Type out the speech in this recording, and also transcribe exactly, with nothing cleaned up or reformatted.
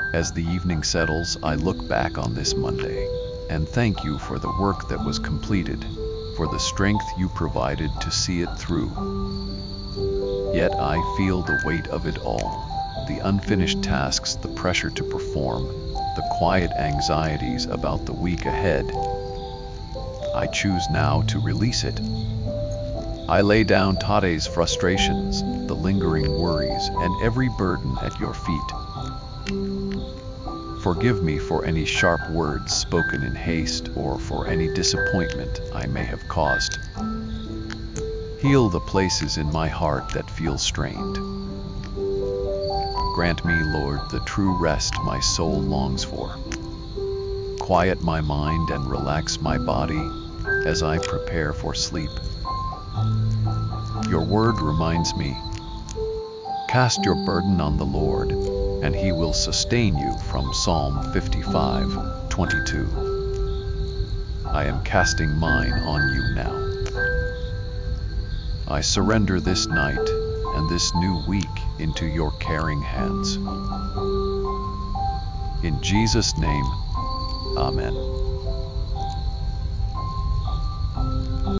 As the evening settles, I look back on this Monday and thank you for the work that was completed, for the strength you provided to see it through. Yet I feel the weight of it all, the unfinished tasks, the pressure to perform, the quiet anxieties about the week ahead. I choose now to release it. I lay down today's frustrations, the lingering worries, and every burden at your feet. Forgive me for any sharp words spoken in haste or for any disappointment I may have caused. Heal the places in my heart that feel strained. Grant me, Lord, the true rest my soul longs for. Quiet my mind and relax my body as I prepare for sleep. Your word reminds me, cast your burden on the Lord, and he will sustain you, from Psalm fifty-five twenty-two. I am casting mine on you now. I surrender this night and this new week into your caring hands. In Jesus' name, Amen.